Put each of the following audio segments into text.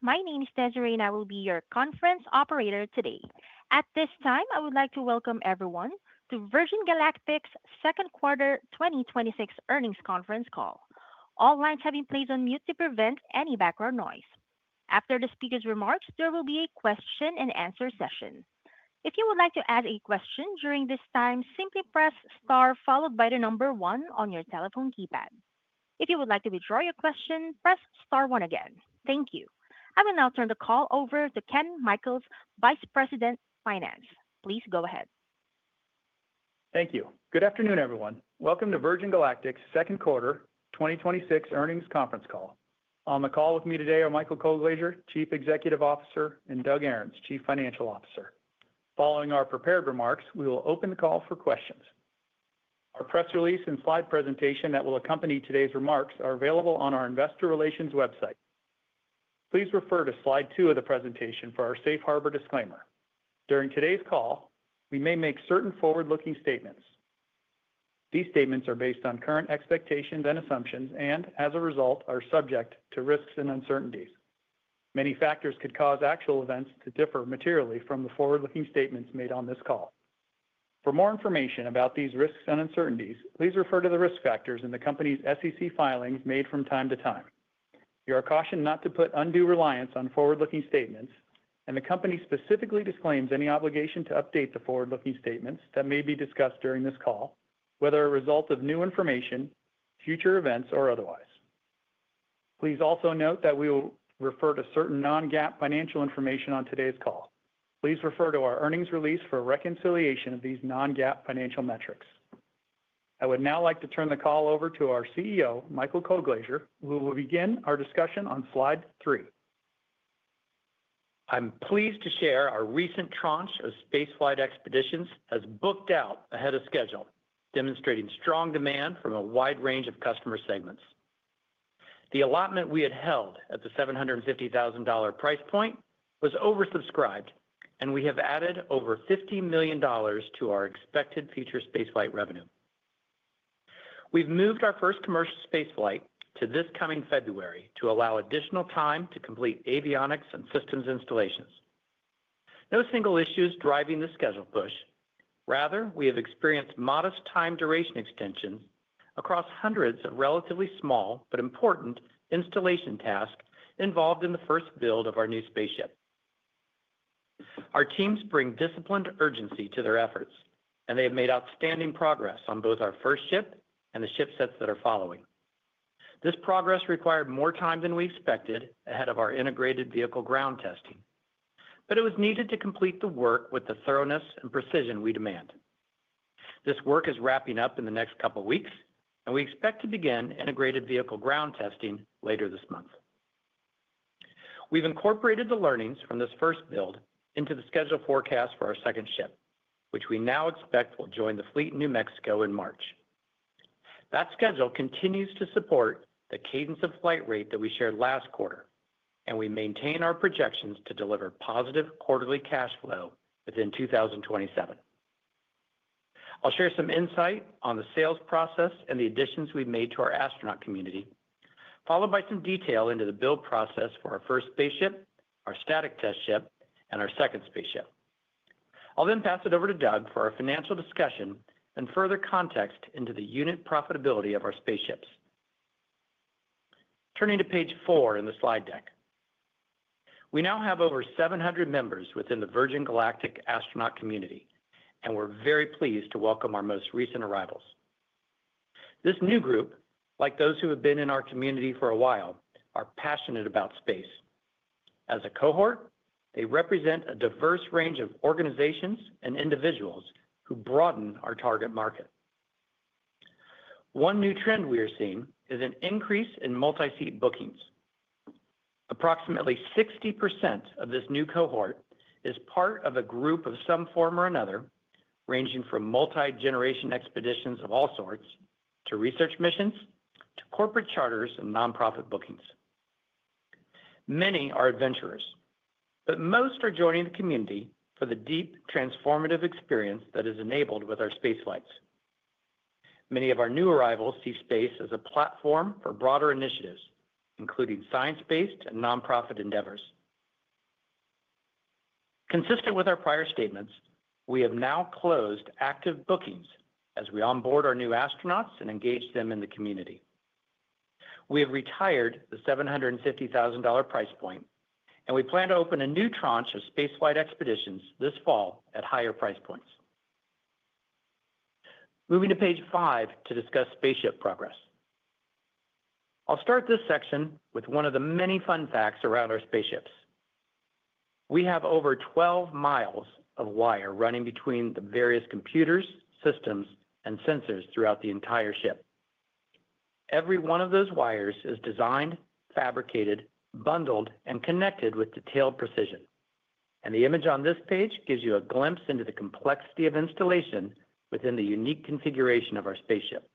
My name is Desiree and I will be your conference operator today. At this time, I would like to welcome everyone to Virgin Galactic's second quarter 2026 earnings conference call. All lines have been placed on mute to prevent any background noise. After the speaker's remarks, there will be a question and answer session. If you would like to ask a question during this time, simply press star followed by the number one on your telephone keypad. If you would like to withdraw your question, press star one again. Thank you. I will now turn the call over to Ken Michaels, Vice President, Finance. Please go ahead. Thank you. Good afternoon, everyone. Welcome to Virgin Galactic's second quarter 2026 earnings conference call. On the call with me today are Michael Colglazier, Chief Executive Officer, and Doug Ahrens, Chief Financial Officer. Following our prepared remarks, we will open the call for questions. Our press release and slide presentation that will accompany today's remarks are available on our investor relations website. Please refer to slide 2 of the presentation for our safe harbor disclaimer. During today's call, we may make certain forward-looking statements. These statements are based on current expectations and assumptions and, as a result, are subject to risks and uncertainties. Many factors could cause actual events to differ materially from the forward-looking statements made on this call. For more information about these risks and uncertainties, please refer to the risk factors in the company's SEC filings made from time to time. You are cautioned not to put undue reliance on forward-looking statements, and the company specifically disclaims any obligation to update the forward-looking statements that may be discussed during this call, whether a result of new information, future events, or otherwise. Please also note that we will refer to certain non-GAAP financial information on today's call. Please refer to our earnings release for a reconciliation of these non-GAAP financial metrics. I would now like to turn the call over to our CEO, Michael Colglazier, who will begin our discussion on slide 3. I'm pleased to share our recent tranche of spaceflight expeditions has booked out ahead of schedule, demonstrating strong demand from a wide range of customer segments. The allotment we had held at the $750,000 price point was oversubscribed, and we have added over $50 million to our expected future spaceflight revenue. We've moved our first commercial spaceflight to this coming February to allow additional time to complete avionics and systems installations. No single issue is driving the schedule push. Rather, we have experienced modest time duration extensions across hundreds of relatively small but important installation tasks involved in the first build of our new spaceship. Our teams bring disciplined urgency to their efforts, and they have made outstanding progress on both our first ship and the ship sets that are following. This progress required more time than we expected ahead of our integrated vehicle ground testing, but it was needed to complete the work with the thoroughness and precision we demand. This work is wrapping up in the next couple of weeks, and we expect to begin integrated vehicle ground testing later this month. We've incorporated the learnings from this first build into the schedule forecast for our second ship, which we now expect will join the fleet in New Mexico in March. That schedule continues to support the cadence of flight rate that we shared last quarter, and we maintain our projections to deliver positive quarterly cash flow within 2027. I'll share some insight on the sales process and the additions we've made to our astronaut community, followed by some detail into the build process for our first spaceship, our static test ship, and our second spaceship. I'll then pass it over to Doug for our financial discussion and further context into the unit profitability of our spaceships. Turning to page 4 in the slide deck. We now have over 700 members within the Virgin Galactic astronaut community, and we're very pleased to welcome our most recent arrivals. This new group, like those who have been in our community for a while, are passionate about space. As a cohort, they represent a diverse range of organizations and individuals who broaden our target market. One new trend we are seeing is an increase in multi-seat bookings. Approximately 60% of this new cohort is part of a group of some form or another, ranging from multi-generation expeditions of all sorts to research missions to corporate charters and nonprofit bookings. Many are adventurers, but most are joining the community for the deep, transformative experience that is enabled with our space flights. Many of our new arrivals see space as a platform for broader initiatives, including science-based and nonprofit endeavors. Consistent with our prior statements, we have now closed active bookings as we onboard our new astronauts and engage them in the community. We have retired the $750,000 price point, and we plan to open a new tranche of spaceflight expeditions this fall at higher price points. Moving to page 5 to discuss spaceship progress. I'll start this section with one of the many fun facts around our spaceships. We have over 12 miles of wire running between the various computers, systems, and sensors throughout the entire ship. Every one of those wires is designed, fabricated, bundled, and connected with detailed precision. And the image on this page gives you a glimpse into the complexity of installation within the unique configuration of our spaceship.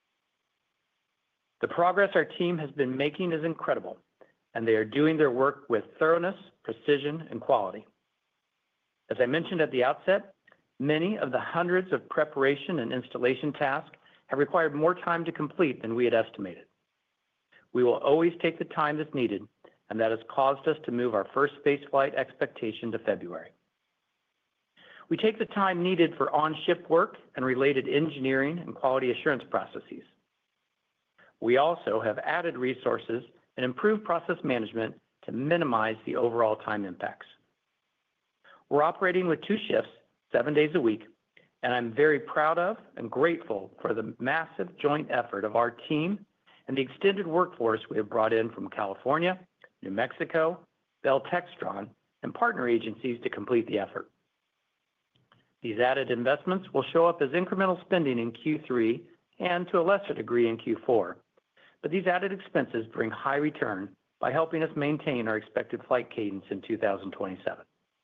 The progress our team has been making is incredible, and they are doing their work with thoroughness, precision, and quality. As I mentioned at the outset, many of the hundreds of preparation and installation tasks have required more time to complete than we had estimated. We will always take the time that's needed, and that has caused us to move our first spaceflight expectation to February. We take the time needed for on-ship work and related engineering and quality assurance processes. We also have added resources and improved process management to minimize the overall time impacts. We're operating with 2 shifts, 7 days a week, and I'm very proud of and grateful for the massive joint effort of our team and the extended workforce we have brought in from California, New Mexico, Bell Textron, and partner agencies to complete the effort. These added investments will show up as incremental spending in Q3 and to a lesser degree in Q4, but these added expenses bring high return by helping us maintain our expected flight cadence in 2027.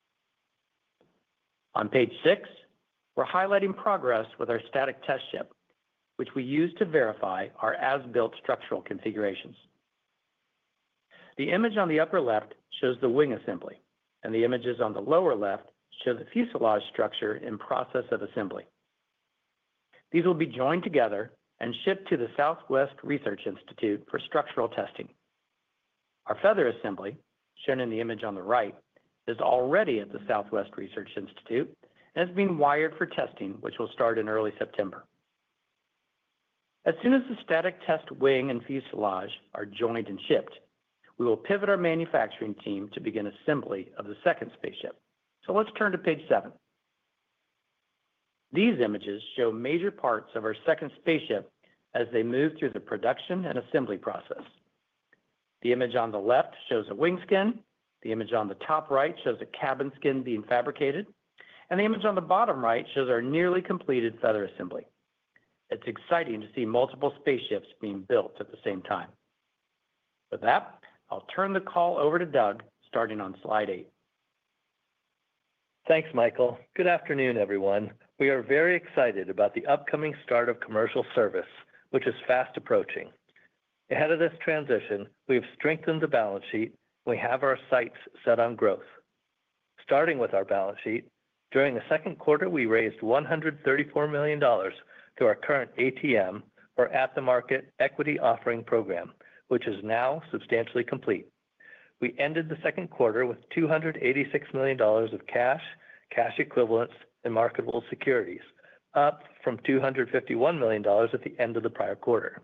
On page 6, we're highlighting progress with our static test ship, which we use to verify our as-built structural configurations. The image on the upper left shows the wing assembly, and the images on the lower left show the fuselage structure in process of assembly. These will be joined together and shipped to the Southwest Research Institute for structural testing. Our feather assembly, shown in the image on the right, is already at the Southwest Research Institute and is being wired for testing, which will start in early September. As soon as the static test wing and fuselage are joined and shipped, we will pivot our manufacturing team to begin assembly of the second spaceship. So let's turn to page 7. These images show major parts of our second spaceship as they move through the production and assembly process. The image on the left shows a wing skin, the image on the top right shows a cabin skin being fabricated, and the image on the bottom right shows our nearly completed feather assembly. It's exciting to see multiple spaceships being built at the same time. With that, I'll turn the call over to Doug, starting on slide 8. Thanks, Michael. Good afternoon, everyone. We are very excited about the upcoming start of commercial service, which is fast approaching. Ahead of this transition, we have strengthened the balance sheet, and we have our sights set on growth. Starting with our balance sheet, during the second quarter, we raised $134 million through our current ATM, or at-the-market equity offering program, which is now substantially complete. We ended the second quarter with $286 million of cash, cash equivalents, and marketable securities, up from $251 million at the end of the prior quarter.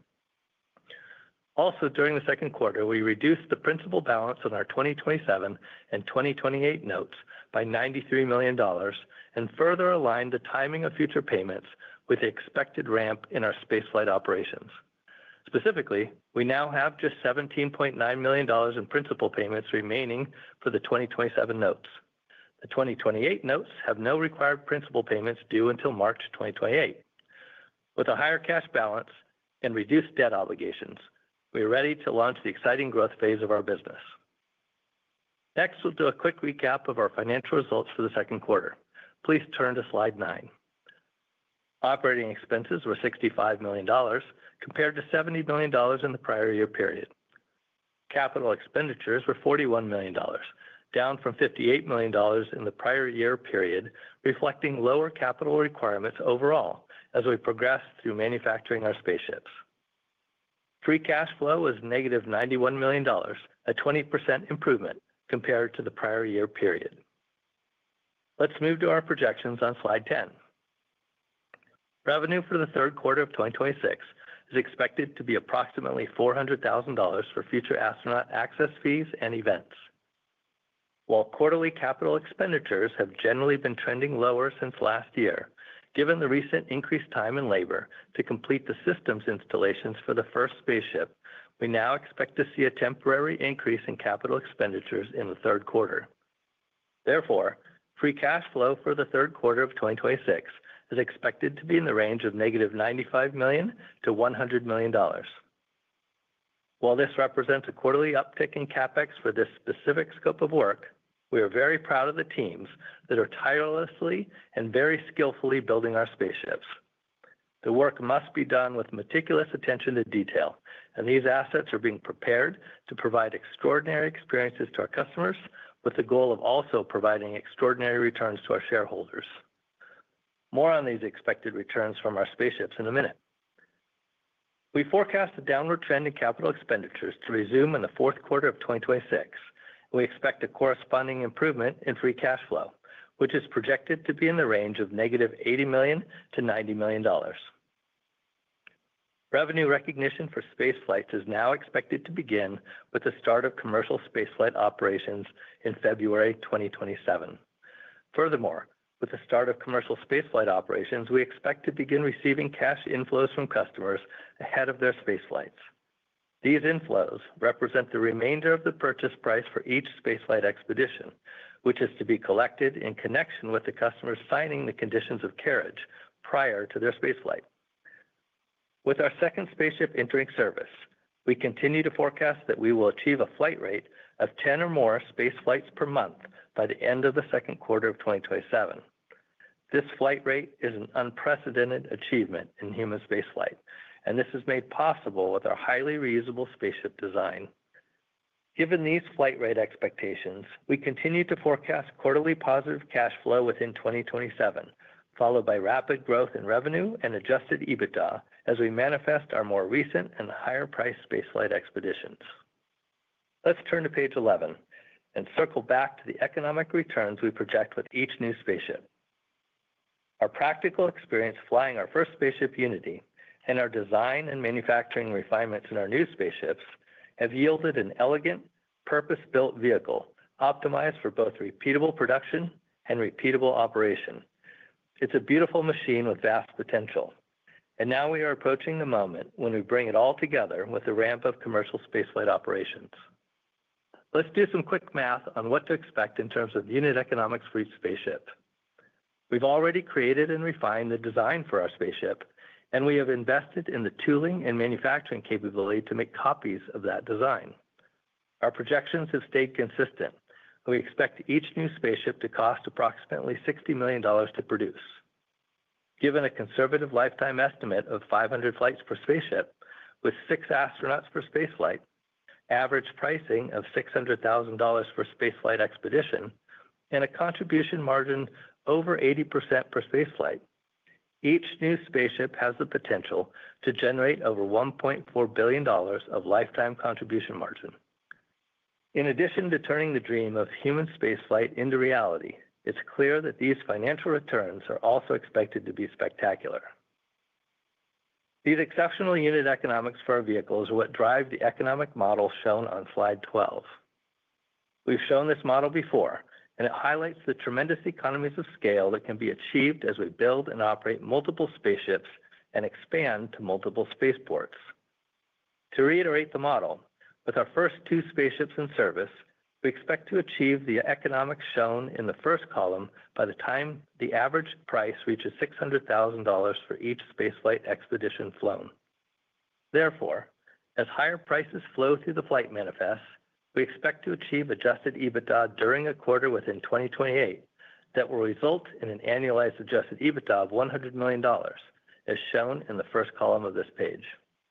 Also, during the second quarter, we reduced the principal balance on our 2027 and 2028 notes by $93 million and further aligned the timing of future payments with the expected ramp in our spaceflight operations. Specifically, we now have just $17.9 million in principal payments remaining for the 2027 notes. The 2028 notes have no required principal payments due until March 2028. With a higher cash balance and reduced debt obligations, we are ready to launch the exciting growth phase of our business. Next, we'll do a quick recap of our financial results for the second quarter. Please turn to slide 9. Operating expenses were $65 million compared to $70 million in the prior year period. Capital expenditures were $41 million, down from $58 million in the prior year period, reflecting lower capital requirements overall as we progress through manufacturing our spaceships. Free cash flow was negative $91 million, a 20% improvement compared to the prior year period. Let's move to our projections on slide 10. Revenue for the third quarter of 2026 is expected to be approximately $400,000 for future astronaut access fees and events. While quarterly capital expenditures have generally been trending lower since last year, given the recent increased time and labor to complete the systems installations for the first spaceship, we now expect to see a temporary increase in capital expenditures in the third quarter. Therefore, free cash flow for the third quarter of 2026 is expected to be in the range of negative $95 million to $100 million. While this represents a quarterly uptick in CapEx for this specific scope of work, we are very proud of the teams that are tirelessly and very skillfully building our spaceships. The work must be done with meticulous attention to detail, and these assets are being prepared to provide extraordinary experiences to our customers with the goal of also providing extraordinary returns to our shareholders. More on these expected returns from our spaceships in a minute. We forecast a downward trend in capital expenditures to resume in the fourth quarter of 2026. We expect a corresponding improvement in free cash flow, which is projected to be in the range of negative $80 million to $90 million. Revenue recognition for space flights is now expected to begin with the start of commercial spaceflight operations in February 2027. Furthermore, with the start of commercial spaceflight operations, we expect to begin receiving cash inflows from customers ahead of their spaceflights. These inflows represent the remainder of the purchase price for each spaceflight expedition, which is to be collected in connection with the customers signing the conditions of carriage prior to their spaceflight. With our second spaceship entering service, we continue to forecast that we will achieve a flight rate of 10 or more space flights per month by the end of the second quarter of 2027. This flight rate is an unprecedented achievement in human spaceflight, and this is made possible with our highly reusable spaceship design. Given these flight rate expectations, we continue to forecast quarterly positive cash flow within 2027, followed by rapid growth in revenue and adjusted EBITDA as we manifest our more recent and higher-priced spaceflight expeditions. Let's turn to page 11 and circle back to the economic returns we project with each new spaceship. Our practical experience flying our first spaceship, Unity, and our design and manufacturing refinements in our new spaceships have yielded an elegant, purpose-built vehicle optimized for both repeatable production and repeatable operation. It's a beautiful machine with vast potential, and now we are approaching the moment when we bring it all together with the ramp of commercial spaceflight operations. Let's do some quick math on what to expect in terms of unit economics for each spaceship. We've already created and refined the design for our spaceship, and we have invested in the tooling and manufacturing capability to make copies of that design. Our projections have stayed consistent. We expect each new spaceship to cost approximately $60 million to produce. Given a conservative lifetime estimate of 500 flights per spaceship, with 6 astronauts per spaceflight, average pricing of $600,000 per spaceflight expedition, and a contribution margin over 80% per spaceflight, each new spaceship has the potential to generate over $1.4 billion of lifetime contribution margin. In addition to turning the dream of human spaceflight into reality, it's clear that these financial returns are also expected to be spectacular. These exceptional unit economics for our vehicles are what drive the economic model shown on slide 12. We've shown this model before, and it highlights the tremendous economies of scale that can be achieved as we build and operate multiple spaceships and expand to multiple spaceports. To reiterate the model, with our first 2 spaceships in service, we expect to achieve the economics shown in the first column by the time the average price reaches $600,000 for each spaceflight expedition flown. Therefore, as higher prices flow through the flight manifests, we expect to achieve adjusted EBITDA during a quarter within 2028 that will result in an annualized adjusted EBITDA of $100 million, as shown in the first column of this page.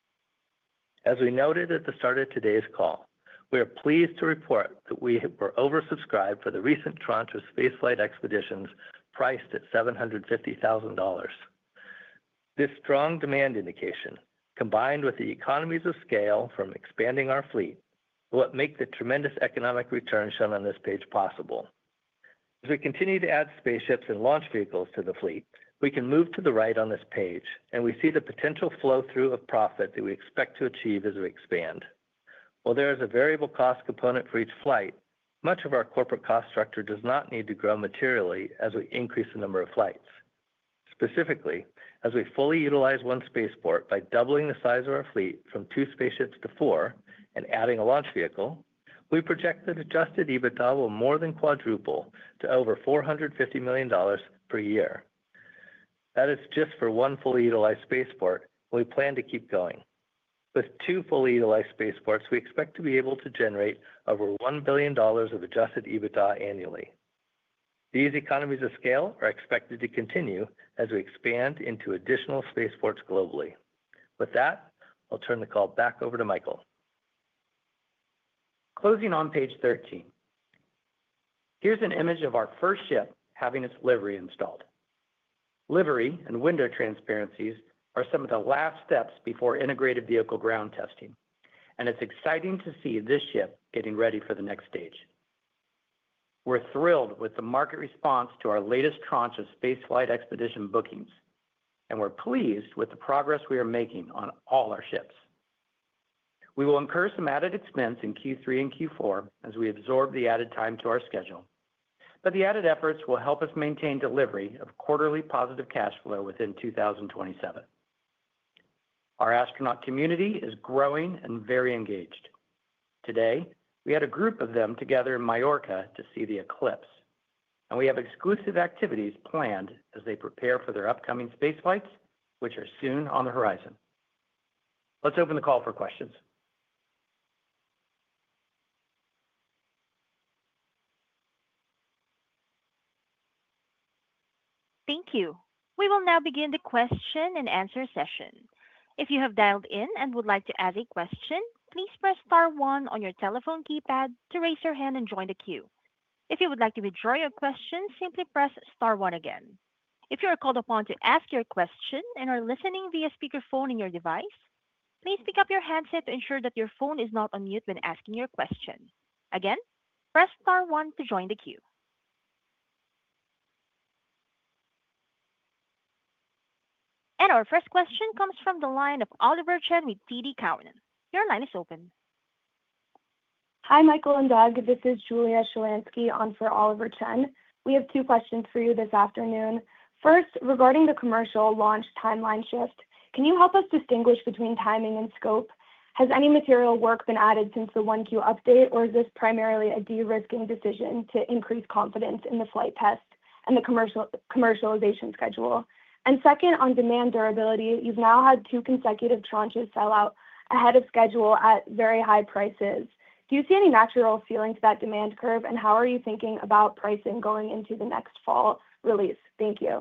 As we noted at the start of today's call, we are pleased to report that we were oversubscribed for the recent tranche of spaceflight expeditions priced at $750,000. This strong demand indication, combined with the economies of scale from expanding our fleet, are what make the tremendous economic return shown on this page possible. As we continue to add spaceships and launch vehicles to the fleet, we can move to the right on this page, and we see the potential flow-through of profit that we expect to achieve as we expand. While there is a variable cost component for each flight, much of our corporate cost structure does not need to grow materially as we increase the number of flights. Specifically, as we fully utilize one spaceport by doubling the size of our fleet from 2 spaceships to 4 and adding a launch vehicle, we project that adjusted EBITDA will more than quadruple to over $450 million per year. That is just for one fully utilized spaceport, and we plan to keep going. With 2 fully utilized spaceports, we expect to be able to generate over $1 billion of adjusted EBITDA annually. These economies of scale are expected to continue as we expand into additional spaceports globally. With that, I'll turn the call back over to Michael. Closing on page 13. Here's an image of our first ship having its livery installed. Livery and window transparencies are some of the last steps before integrated vehicle ground testing, and it's exciting to see this ship getting ready for the next stage. We're thrilled with the market response to our latest tranche of spaceflight expedition bookings, and we're pleased with the progress we are making on all our ships. We will incur some added expense in Q3 and Q4 as we absorb the added time to our schedule, but the added efforts will help us maintain delivery of quarterly positive cash flow within 2027. Our astronaut community is growing and very engaged. Today, we had a group of them together in Mallorca to see the eclipse, and we have exclusive activities planned as they prepare for their upcoming space flights, which are soon on the horizon. Let's open the call for questions. Thank you. We will now begin the question and answer session. If you have dialed in and would like to ask a question, please press star 1 on your telephone keypad to raise your hand and join the queue. If you would like to withdraw your question, simply press star 1 again. If you are called upon to ask your question and are listening via speakerphone in your device, please pick up your handset to ensure that your phone is not on mute when asking your question. Again, press star 1 to join the queue. And our first question comes from the line of Oliver Chen with TD Cowen. Your line is open. Hi, Michael and Doug. This is Julia Shalansky on for Oliver Chen. We have 2 questions for you this afternoon. First, regarding the commercial launch timeline shift, can you help us distinguish between timing and scope? Has any material work been added since the 1Q update, or is this primarily a de-risking decision to increase confidence in the flight test and the commercialization schedule? And second, on demand durability, you've now had 2 consecutive tranches sell out ahead of schedule at very high prices. Do you see any natural ceiling to that demand curve, and how are you thinking about pricing going into the next fall release? Thank you.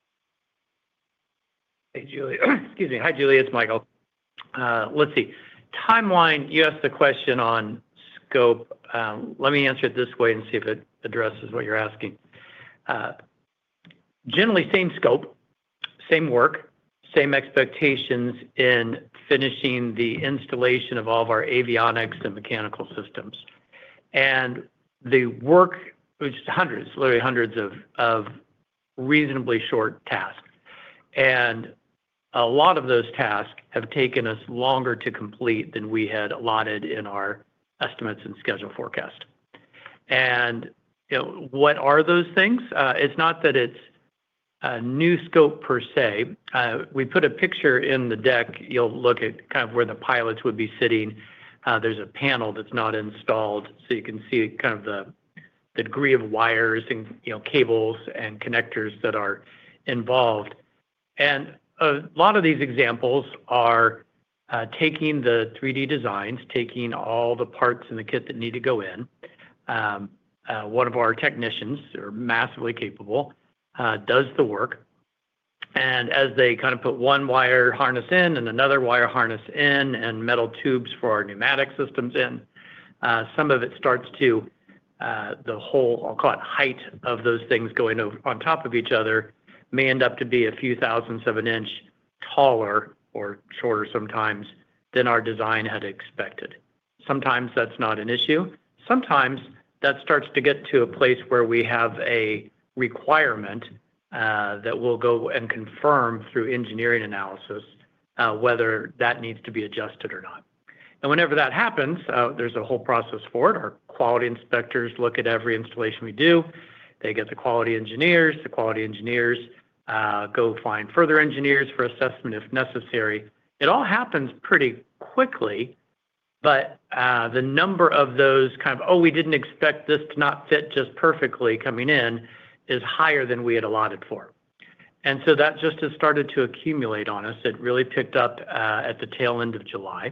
Hey, Julia. Excuse me. Hi, Julia. It's Michael. Let's see. Timeline, you asked the question on scope. Let me answer it this way and see if it addresses what you're asking. Generally, same scope, same work, same expectations in finishing the installation of all of our avionics and mechanical systems. And the work, which is hundreds, literally hundreds of reasonably short tasks. And a lot of those tasks have taken us longer to complete than we had allotted in our estimates and schedule forecast. And what are those things? It's not that it's a new scope per se. We put a picture in the deck. You'll look at kind of where the pilots would be sitting. There's a panel that's not installed, so you can see kind of the degree of wires and cables and connectors that are involved. And a lot of these examples are taking the 3D designs, taking all the parts in the kit that need to go in. One of our technicians, who are massively capable, does the work. And as they kind of put one wire harness in and another wire harness in and metal tubes for our pneumatic systems in, some of it starts to, the whole, I'll call it height of those things going on top of each other, may end up to be a few thousandths of an inch taller or shorter sometimes than our design had expected. Sometimes that's not an issue. Sometimes that starts to get to a place where we have a requirement that we'll go and confirm through engineering analysis whether that needs to be adjusted or not. And whenever that happens, there's a whole process for it. Our quality inspectors look at every installation we do. They get the quality engineers. The quality engineers go find further engineers for assessment if necessary. It all happens pretty quickly, but the number of those kind of, oh, we didn't expect this to not fit just perfectly coming in is higher than we had allotted for. And so that just has started to accumulate on us. It really picked up at the tail end of July.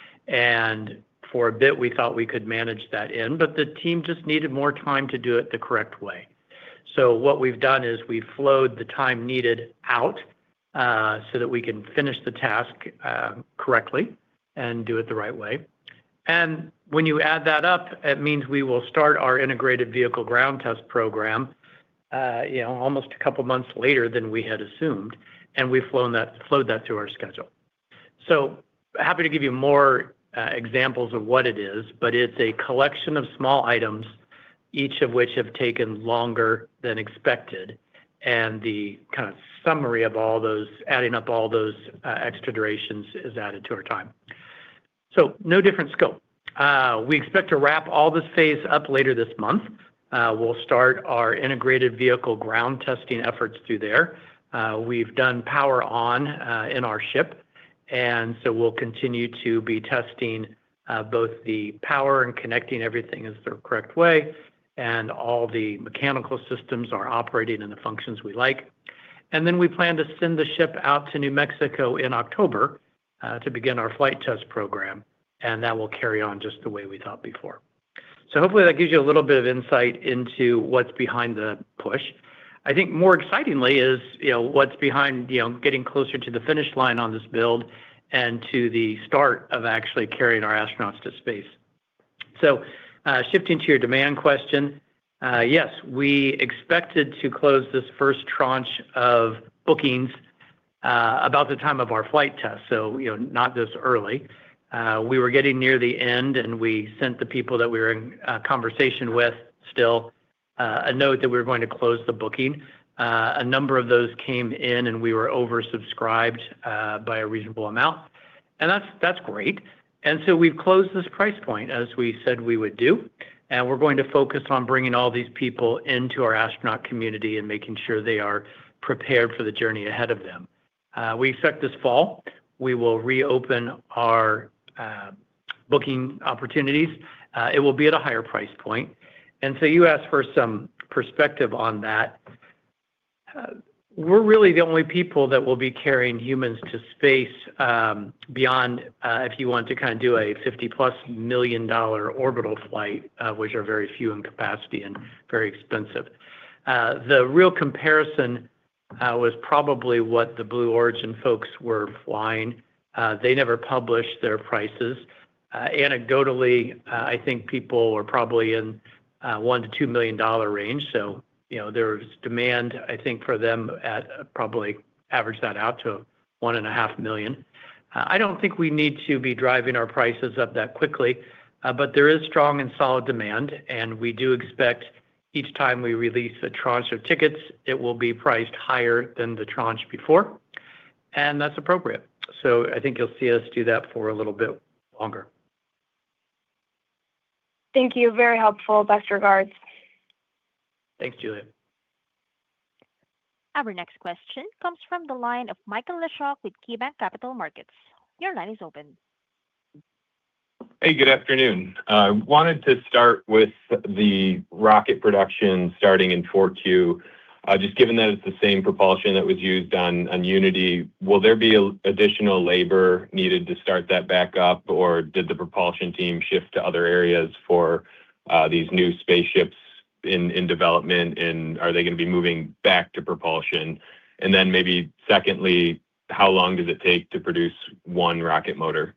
And for a bit, we thought we could manage that in, but the team just needed more time to do it the correct way. So what we've done is we've flowed the time needed out so that we can finish the task correctly and do it the right way. And when you add that up, it means we will start our integrated vehicle ground test program, almost a couple months later than we had assumed, and we've flowed that through our schedule. So happy to give you more examples of what it is, but it's a collection of small items, each of which have taken longer than expected. And the kind of summary of all those, adding up all those extra durations is added to our time. So no different scope. We expect to wrap all this phase up later this month. We'll start our integrated vehicle ground testing efforts through there. We've done power on in our ship. And so we'll continue to be testing both the power and connecting everything is the correct way, and all the mechanical systems are operating in the functions we like. And then we plan to send the ship out to New Mexico in October to begin our flight test program, and that will carry on just the way we thought before. So hopefully that gives you a little bit of insight into what's behind the push. I think more excitingly is, what's behind, getting closer to the finish line on this build and to the start of actually carrying our astronauts to space. So shifting to your demand question, yes, we expected to close this first tranche of bookings about the time of our flight test. So, not this early. We were getting near the end, and we sent the people that we were in conversation with still a note that we were going to close the booking. A number of those came in, and we were oversubscribed by a reasonable amount. And that's great. And so we've closed this price point, as we said we would do. And we're going to focus on bringing all these people into our astronaut community and making sure they are prepared for the journey ahead of them. We expect this fall, we will reopen our booking opportunities. It will be at a higher price point. And so you asked for some perspective on that. We're really the only people that will be carrying humans to space beyond, if you want to kind of do a $50+ million orbital flight, which are very few in capacity and very expensive. The real comparison was probably what the Blue Origin folks were flying. They never published their prices. Anecdotally, I think people were probably in $1 to $2 million range. So, there's demand, I think, for them at probably average that out to 1.5 million. I don't think we need to be driving our prices up that quickly, but there is strong and solid demand, and we do expect each time we release a tranche of tickets, it will be priced higher than the tranche before, and that's appropriate. So I think you'll see us do that for a little bit longer. Thank you. Very helpful. Best regards. Thanks, Julia. Our next question comes from the line of Michael Leshock with KeyBanc Capital Markets. Your line is open. Hey, good afternoon. I wanted to start with the rocket production starting in 4Q. Just given that it's the same propulsion that was used on Unity, will there be additional labor needed to start that back up, or did the propulsion team shift to other areas for these new spaceships in development, and are they going to be moving back to propulsion? And then maybe secondly, how long does it take to produce one rocket motor?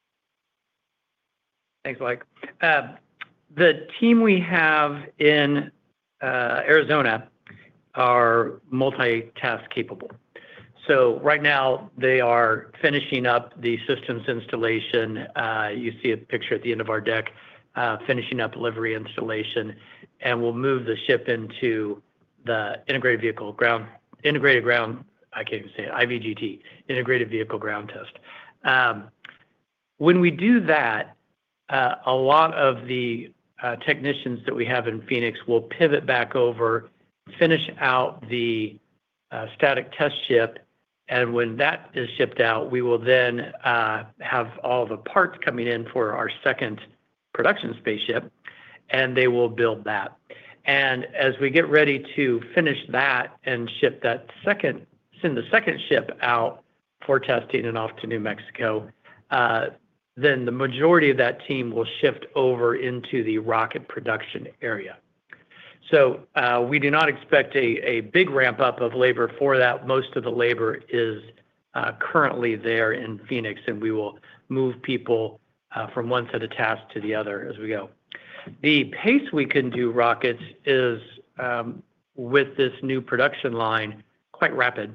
Thanks, Mike. The team we have in Arizona are multitask capable. Right now, they are finishing up the systems installation. You see a picture at the end of our deck, finishing up livery installation, and we'll move the ship into the integrated ground, I can't even say it, IVGT, integrated vehicle ground test. When we do that, a lot of the technicians that we have in Phoenix will pivot back over, finish out the static test ship, and when that is shipped out, we will then have all the parts coming in for our second production spaceship, and they will build that. And as we get ready to finish that and send the second ship out for testing and off to New Mexico, then the majority of that team will shift over into the rocket production area. So we do not expect a big ramp up of labor for that. Most of the labor is currently there in Phoenix, and we will move people from one set of tasks to the other as we go. The pace we can do rockets is, with this new production line, quite rapid.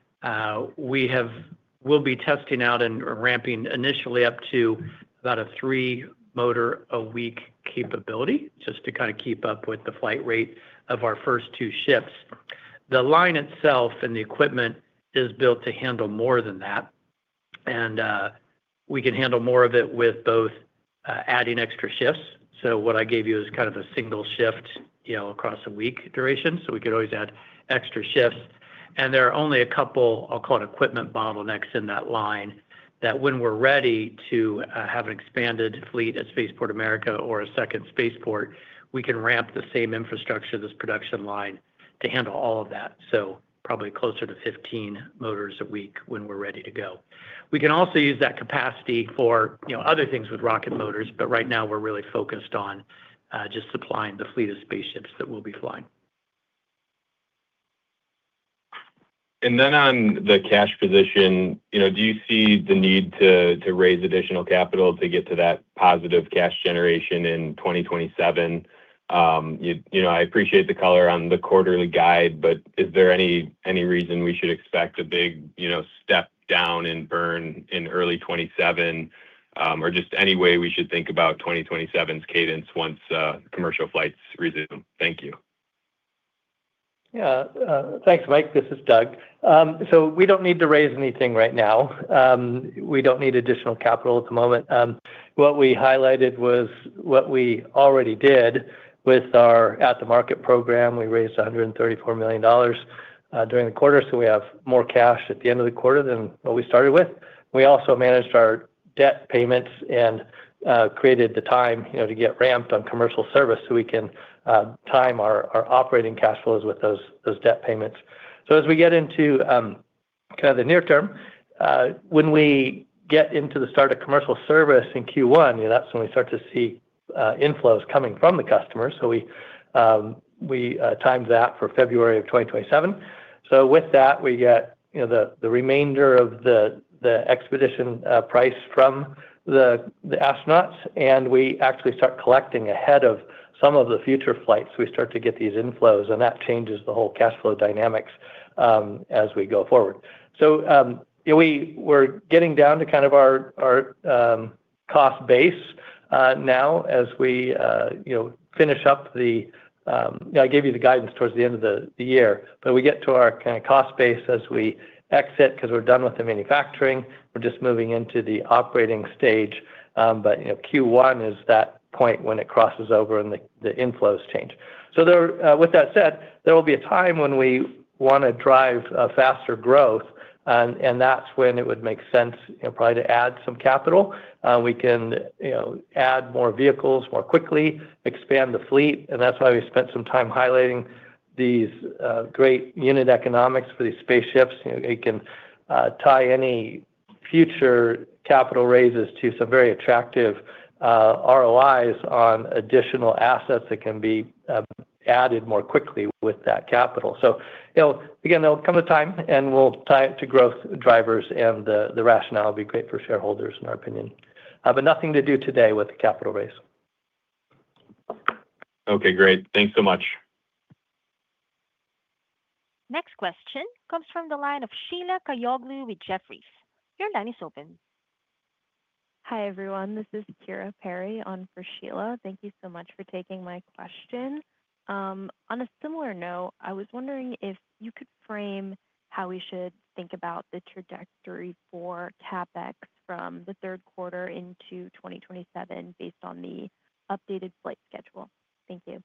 We'll be testing out and ramping initially up to about a 3-motor-a-week capability, just to kind of keep up with the flight rate of our first 2 ships. The line itself and the equipment is built to handle more than that, and we can handle more of it with both adding extra shifts. So what I gave you is kind of a single shift, across a week duration, so we could always add extra shifts. And there are only a couple, I'll call it equipment bottlenecks in that line, that when we're ready to have an expanded fleet at Spaceport America or a second spaceport, we can ramp the same infrastructure, this production line, to handle all of that. So probably closer to 15 motors a week when we're ready to go. We can also use that capacity for other things with rocket motors, but right now we're really focused on just supplying the fleet of spaceships that we'll be flying. And then on the cash position, do you see the need to raise additional capital to get to that positive cash generation in 2027? I appreciate the color on the quarterly guide, but is there any reason we should expect a big, step down in burn in early 2027, or just any way we should think about 2027's cadence once commercial flights resume? Thank you. Yeah, thanks, Mike. This is Doug. So we don't need to raise anything right now. We don't need additional capital at the moment. What we highlighted was what we already did with our at-the-market program. We raised $134 million during the quarter, so we have more cash at the end of the quarter than what we started with. We also managed our debt payments and created the time, to get ramped on commercial service so we can time our operating cash flows with those debt payments. So as we get into kind of the near term, when we get into the start of commercial service in Q1, that's when we start to see inflows coming from the customers. So we timed that for February of 2027. So with that, we get the remainder of the expedition price from the astronauts, and we actually start collecting ahead of some of the future flights. We start to get these inflows, and that changes the whole cash flow dynamics as we go forward. So we're getting down to kind of our cost base now as we finish up the. I gave you the guidance towards the end of the year, but we get to our kind of cost base as we exit because we're done with the manufacturing. We're just moving into the operating stage. But Q1 is that point when it crosses over and the inflows change. So with that said, there will be a time when we want to drive faster growth, and that's when it would make sense probably to add some capital. We can add more vehicles more quickly, expand the fleet, and that's why we spent some time highlighting these great unit economics for these spaceships. You can tie any future capital raises to some very attractive ROIs on additional assets that can be added more quickly with that capital. So, again, there'll come a time, and we'll tie it to growth drivers, and the rationale will be great for shareholders, in our opinion. But nothing to do today with the capital raise. Okay, great. Thanks so much. Next question comes from the line of Sheila Kahyaoglu with Jefferies. Your line is open. Hi, everyone. This is Kira Perry on for Sheila. Thank you so much for taking my question. On a similar note, I was wondering if you could frame how we should think about the trajectory for CapEx from the third quarter into 2027 based on the updated flight schedule. Thank you.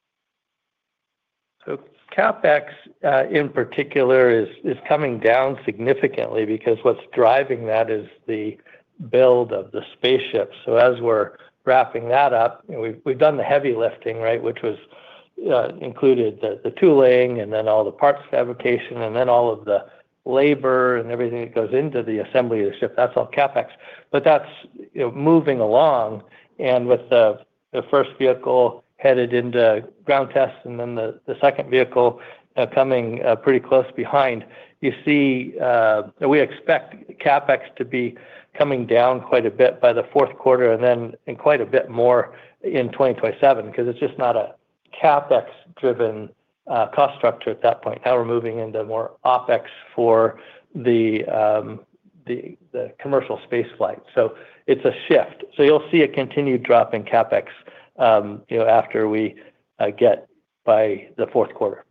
So CapEx in particular is coming down significantly because what's driving that is the build of the spaceships. So as we're wrapping that up, we've done the heavy lifting, right, which was included the tooling and then all the parts fabrication and then all of the labor and everything that goes into the assembly of the ship. That's all CapEx. But that's moving along. And with the first vehicle headed into ground tests and then the second vehicle coming pretty close behind, you see we expect CapEx to be coming down quite a bit by the fourth quarter and quite a bit more in 2027 because it's just not a CapEx-driven cost structure at that point. Now we're moving into more OpEx for the commercial space flight. So it's a shift. So you'll see a continued drop in CapEx after we get by the fourth quarter.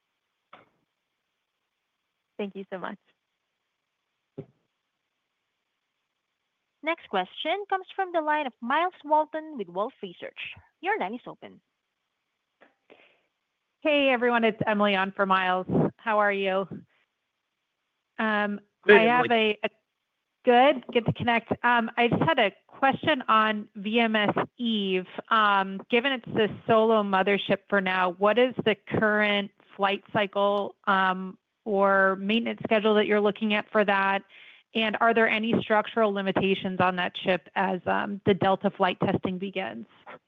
Thank you so much. Next question comes from the line of Miles Walton with Wolfe Research. Your line is open. Hey, everyone. It's Emily on for Miles. How are you? Good, I have Emily. good to connect. I just had a question on VMS Eve. Given it's the solo mothership for now, what is the current flight cycle or maintenance schedule that you're looking at for that? And are there any structural limitations on that ship as the Delta flight testing begins?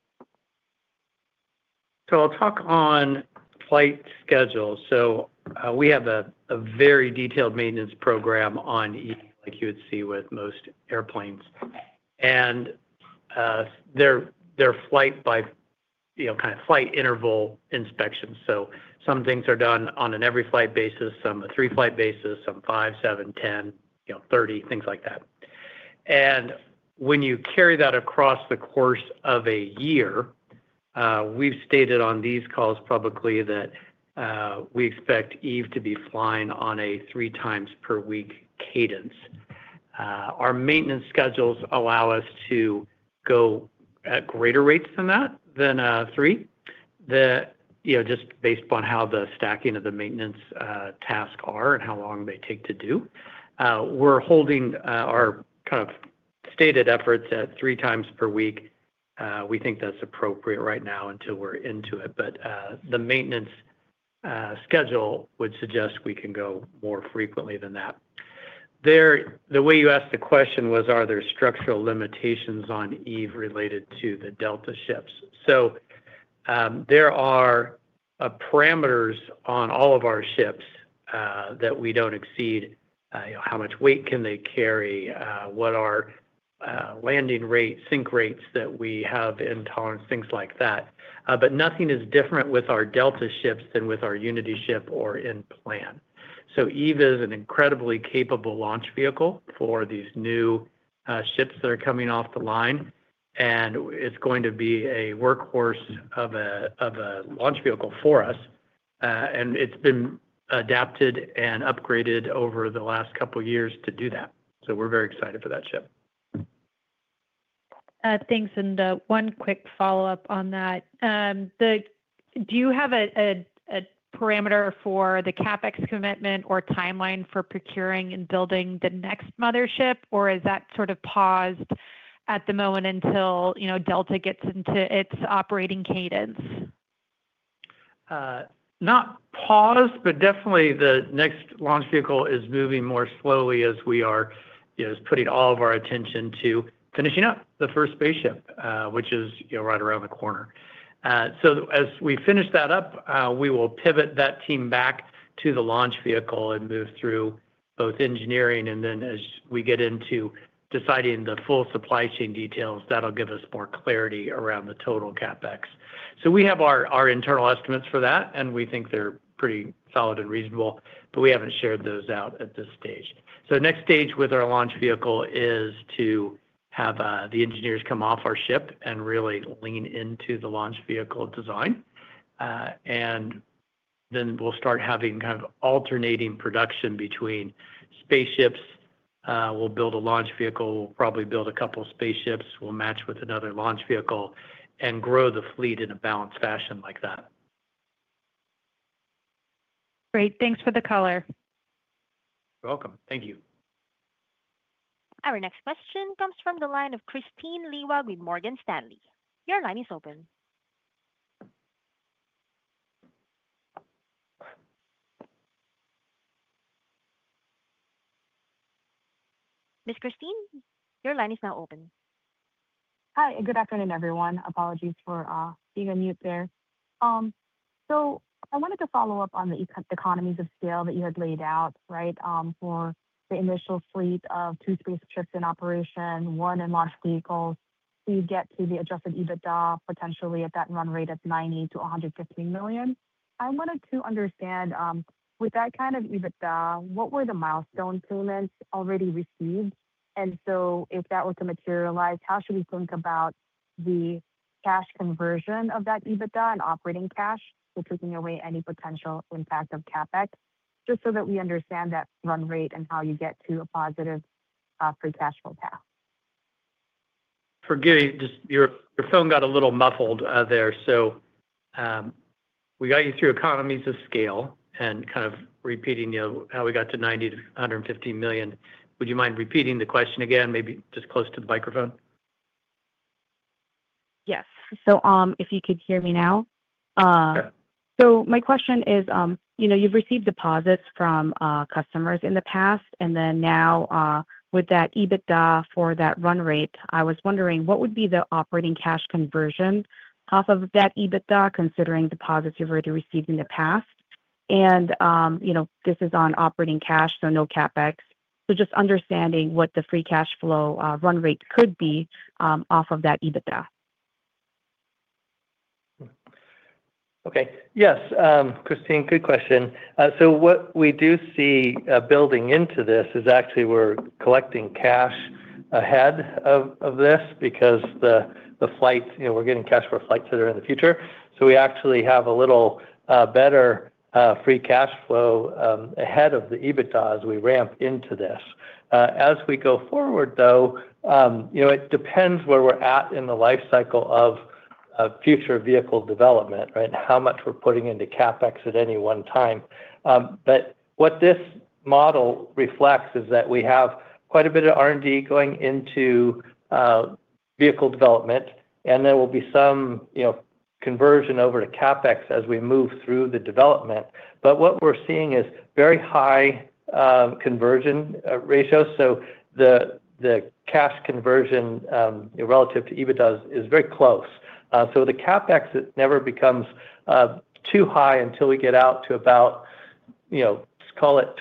So I'll talk on flight schedule. So we have a very detailed maintenance program on Eve, like you would see with most airplanes. And they're flight by kind of flight interval inspections. So some things are done on an every flight basis, some a 3-flight basis, some 5, 7, 10, 30, things like that. And when you carry that across the course of a year, we've stated on these calls publicly that we expect Eve to be flying on a 3 times per week cadence. Our maintenance schedules allow us to go at greater rates than that, than 3, just based upon how the stacking of the maintenance tasks are and how long they take to do. We're holding our kind of stated efforts at 3 times per week. We think that's appropriate right now until we're into it. But the maintenance schedule would suggest we can go more frequently than that. The way you asked the question was, are there structural limitations on Eve related to the Delta ships? So there are parameters on all of our ships that we don't exceed. How much weight can they carry? What are landing rates, sink rates that we have in tolerance, things like that. But nothing is different with our Delta ships than with our Unity ship or in plan. So Eve is an incredibly capable launch vehicle for these new ships that are coming off the line. And it's going to be a workhorse of a launch vehicle for us. And it's been adapted and upgraded over the last couple of years to do that. So we're very excited for that ship. Thanks. And one quick follow-up on that. Do you have a parameter for the CapEx commitment or timeline for procuring and building the next mothership, or is that sort of paused at the moment until Delta gets into its operating cadence? Not paused, but definitely the next launch vehicle is moving more slowly as we are putting all of our attention to finishing up the first spaceship, which is right around the corner. So as we finish that up, we will pivot that team back to the launch vehicle and move through both engineering. And then as we get into deciding the full supply chain details, that'll give us more clarity around the total CapEx. So we have our internal estimates for that, and we think they're pretty solid and reasonable, but we haven't shared those out at this stage. So the next stage with our launch vehicle is to have the engineers come off our ship and really lean into the launch vehicle design. And then we'll start having kind of alternating production between spaceships. We'll build a launch vehicle. We'll probably build a couple of spaceships. We'll match with another launch vehicle and grow the fleet in a balanced fashion like that. Great. Thanks for the color. You're welcome. Thank you. Our next question comes from the line of Kristine Liwag with Morgan Stanley. Your line is open. Miss Christine, your line is now open. Hi, good afternoon, everyone. Apologies for being on mute there. So I wanted to follow up on the economies of scale that you had laid out, right, for the initial fleet of 2 spaceships in operation, 1 in launch vehicles. So you get to the adjusted EBITDA potentially at that run rate of $90 to $115 million. I wanted to understand, with that kind of EBITDA, what were the milestone payments already received? And so if that were to materialize, how should we think about the cash conversion of that EBITDA and operating cash, so taking away any potential impact of CapEx, just so that we understand that run rate and how you get to a positive free cash flow path? Forgive me, just your phone got a little muffled there. So we got you through economies of scale and kind of repeating how we got to 90 to 115 million. Would you mind repeating the question again, maybe just close to the microphone? Yes. So if you could hear me now. Sure. So my question is, you've received deposits from customers in the past, and then now with that EBITDA for that run rate, I was wondering what would be the operating cash conversion off of that EBITDA, considering deposits you've already received in the past. And, this is on operating cash, so no CapEx. So just understanding what the free cash flow run rate could be off of that EBITDA. Okay. Yes, Christine, good question. So what we do see building into this is actually we're collecting cash ahead of this because the flights, we're getting cash for flights that are in the future. So we actually have a little better free cash flow ahead of the EBITDA as we ramp into this. As we go forward, though, it depends where we're at in the life cycle of future vehicle development, right? How much we're putting into CapEx at any one time. But what this model reflects is that we have quite a bit of R&D going into vehicle development, and there will be some, conversion over to CapEx as we move through the development. But what we're seeing is very high conversion ratios. So the cash conversion relative to EBITDA is very close. So the CapEx, it never becomes too high until we get out to about, let's call it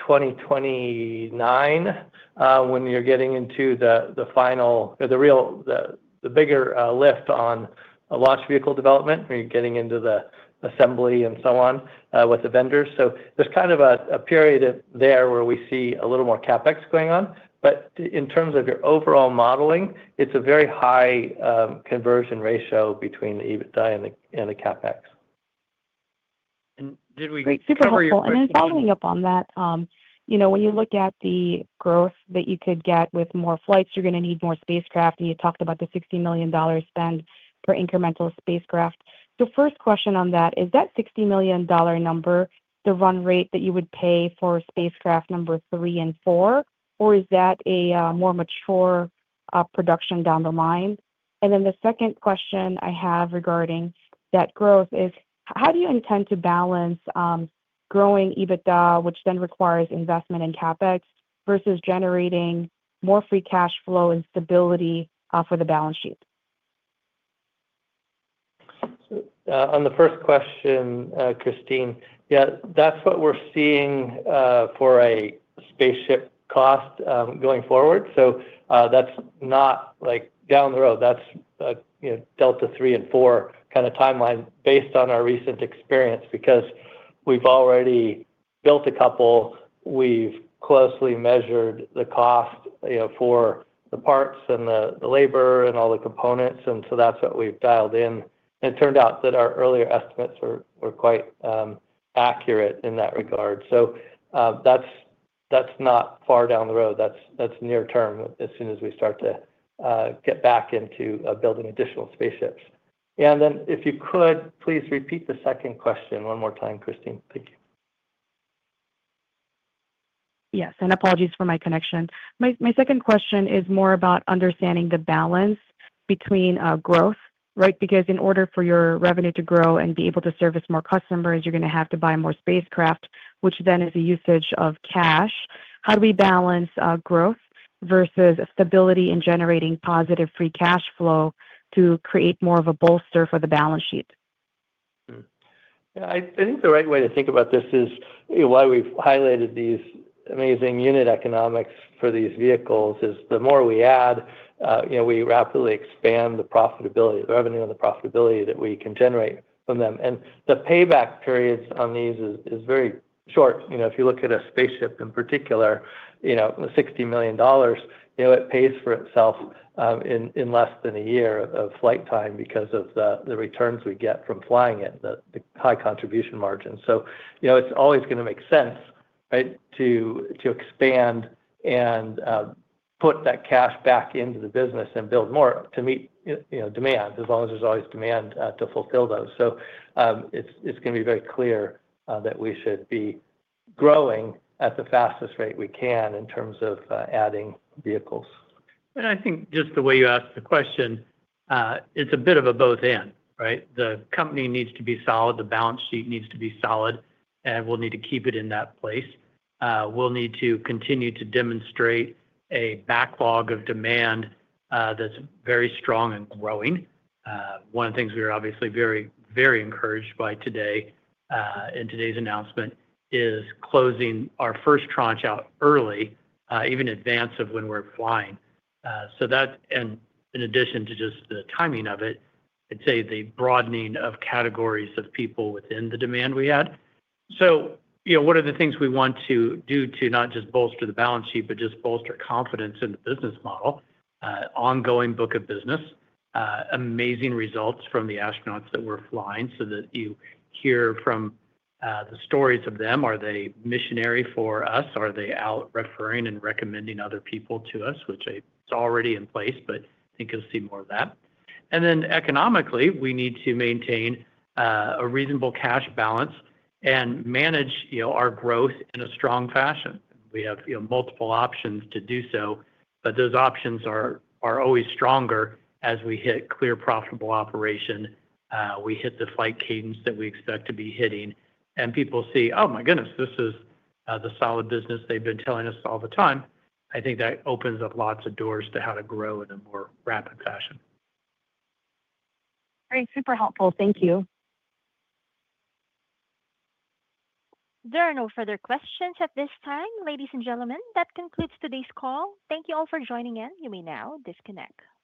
2029, when you're getting into the final, or the bigger lift on a launch vehicle development, where you're getting into the assembly and so on with the vendors. So there's kind of a period there where we see a little more CapEx going on. But in terms of your overall modeling, it's a very high conversion ratio between the EBITDA and the CapEx. And did we Great, super cover your helpful. And then question? following up on that, when you look at the growth that you could get with more flights, you're going to need more spacecraft. And you talked about the $60 million spend per incremental spacecraft. So first question on that, is that $60 million number the run rate that you would pay for spacecraft number 3 and 4? Or is that a more mature production down the line? And then the second question I have regarding that growth is, how do you intend to balance growing EBITDA, which then requires investment in CapEx, versus generating more free cash flow and stability for the balance sheet? On the first question, Christine, yeah, that's what we're seeing for a spaceship cost going forward. So that's not like down the road. That's Delta 3 and 4 kind of timeline based on our recent experience, because we've already built a couple. We've closely measured the cost, for the parts and the labor and all the components, and so that's what we've dialed in. And it turned out that our earlier estimates were quite accurate in that regard. So that's not far down the road. That's near term as soon as we start to get back into building additional spaceships. And then if you could, please repeat the second question one more time, Christine. Thank you. Yes, and apologies for my connection. My second question is more about understanding the balance between growth, right? Because in order for your revenue to grow and be able to service more customers, you're going to have to buy more spacecraft, which then is a usage of cash. How do we balance growth versus stability in generating positive free cash flow to create more of a bolster for the balance sheet? Yeah, I think the right way to think about this is why we've highlighted these amazing unit economics for these vehicles is the more we add, we rapidly expand the profitability, the revenue and the profitability that we can generate from them. And the payback periods on these is very short. If you look at a spaceship in particular, $60 million, it pays for itself in less than a year of flight time because of the returns we get from flying it, the high contribution margin. So, it's always going to make sense, right, to expand and put that cash back into the business and build more to meet demand, as long as there's always demand to fulfill those. So it's going to be very clear that we should be growing at the fastest rate we can in terms of adding vehicles. And I think just the way you asked the question, it's a bit of a both and, right? The company needs to be solid, the balance sheet needs to be solid, and we'll need to keep it in that place. We'll need to continue to demonstrate a backlog of demand that's very strong and growing. One of the things we are obviously very, very encouraged by today in today's announcement is closing our first tranche out early, even in advance of when we're flying. So that, and in addition to just the timing of it, I'd say the broadening of categories of people within the demand we had. So, what are the things we want to do to not just bolster the balance sheet, but just bolster confidence in the business model? Ongoing book of business, amazing results from the astronauts that we're flying so that you hear from the stories of them. Are they missionary for us? Are they out referring and recommending other people to us, which is already in place, but I think you'll see more of that. And then economically, we need to maintain a reasonable cash balance and manage our growth in a strong fashion. We have multiple options to do so, but those options are always stronger as we hit clear profitable operation. We hit the flight cadence that we expect to be hitting, and people see, oh my goodness, this is the solid business they've been telling us all the time. I think that opens up lots of doors to how to grow in a more rapid fashion. Great, super helpful. Thank you. There are no further questions at this time. Ladies and gentlemen, that concludes today's call. Thank you all for joining in. You may now disconnect.